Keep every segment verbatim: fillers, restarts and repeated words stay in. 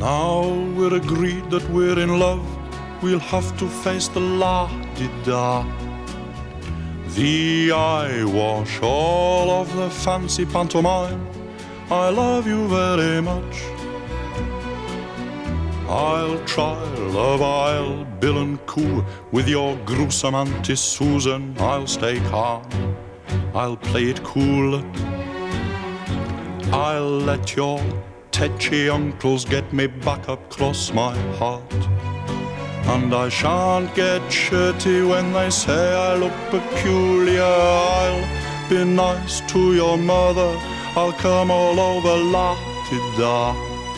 Now we're agreed that we're in love, we'll have to face the la-di-da. The eyewash, all of the fancy pantomime. I love you very much. I'll try, love, I'll bill and coo with your gruesome Auntie Susan. I'll stay calm, I'll play it cool. I'll let your tetchy uncles get me back up close my heart. And I shan't get shirty when they say I look peculiar. I'll be nice to your mother, I'll come all over la-ti-da.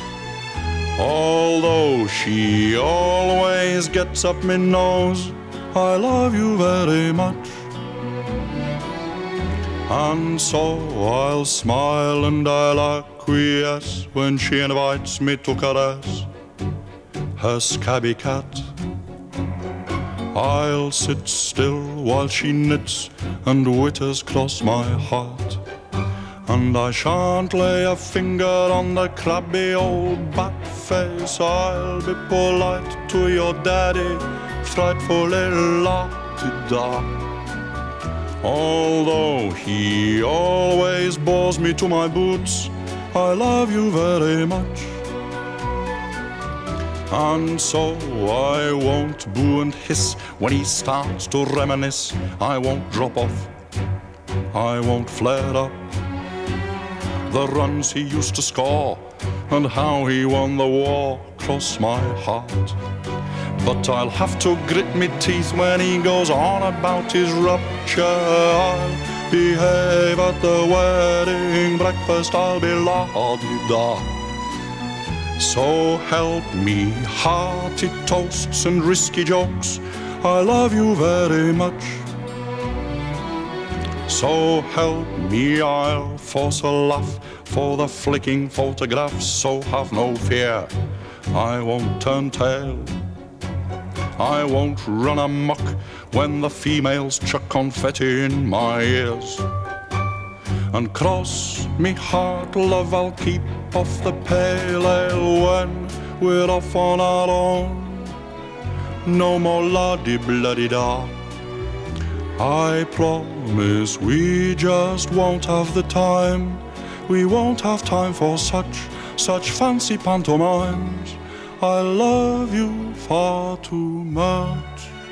Although she always gets up me nose, I love you very much. And so I'll smile and I'll acquiesce when she invites me to caress her scabby cat. I'll sit still while she knits and witters cross my heart. And I shan't lay a finger on the crabby old bat face. I'll be polite to your daddy, frightfully la-ti-da. Although he always bores me to my boots, I love you very much. And so I won't boo and hiss when he starts to reminisce. I won't drop off, I won't flare up. The runs he used to score and how he won the war cross my heart. But I'll have to grit me teeth when he goes on about his rupture. I'll behave at the wedding breakfast, I'll be la-di-da. So help me, hearty toasts and risky jokes, I love you very much. So help me, I'll force a laugh for the flicking photographs. So have no fear, I won't turn tail. I won't run amok when the females chuck confetti in my ears. And cross me heart, love, I'll keep off the pale ale when we're off on our own. No more la-di-bla-di-da. I promise we just won't have the time. We won't have time for such, such fancy pantomimes. I love you far too much.